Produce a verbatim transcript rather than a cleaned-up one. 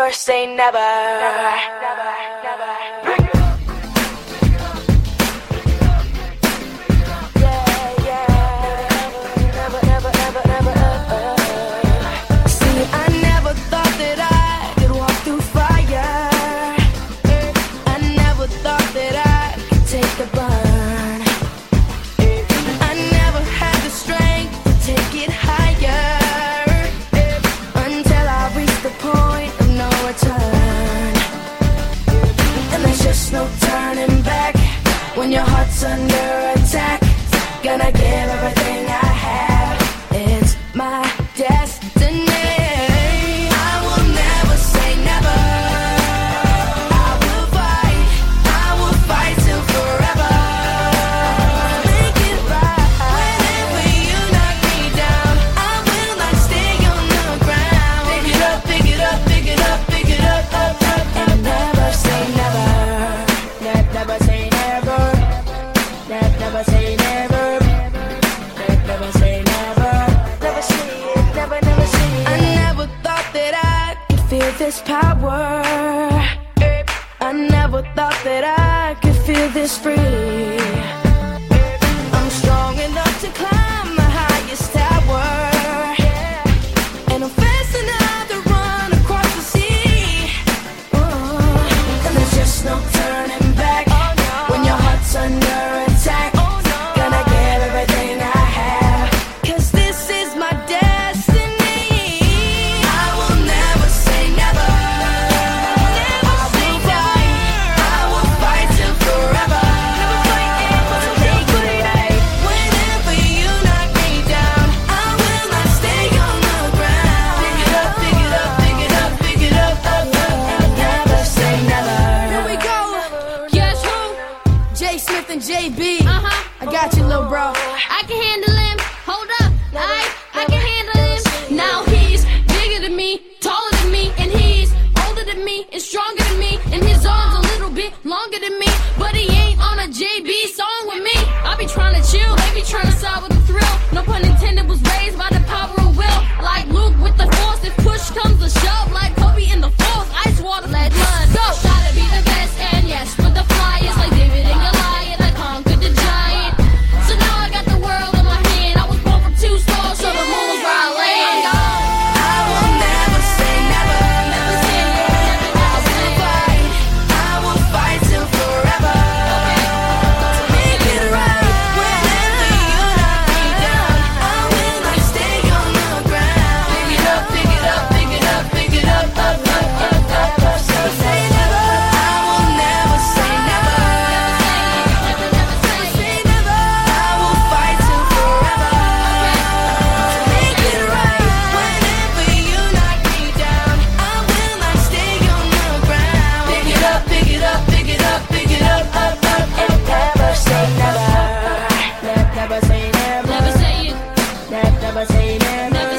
never say never. Never, never, never. When your heart's under attack, gonna give everything I have. It's my destiny. I will never say never. I will fight, I will fight till forever. Make it right. Whenever you knock me down, I will not stay on the ground. Pick it up, pick it up, pick it up, pick it up, up, up, up. And never say never. Ne- never say never. Never say never, never say never, never say it, never, never say it. I never thought that I could feel this power. I never thought that I could feel this free. I'm strong enough to climb the highest tower, and I'm fast enough to run across the sea. Oh, and there's just no turning back when your heart's under attack. J B, uh-huh. I got you, little bro. I can handle him. Hold up, I, I can handle him. Now he's bigger than me, taller than me, and he's older than me, and stronger than me, and his arms a little bit longer than me. But he ain't on a J B song with me. I be trying to chill, they be trying to side with the thrill. No pun intended, was raised by the power of will. Like Luke with the force, if push comes to shove. Like Kobe in the fourth, ice water, let blood go. Gotta be the best, and yes, with the flyers like David and Goliath. Never say never.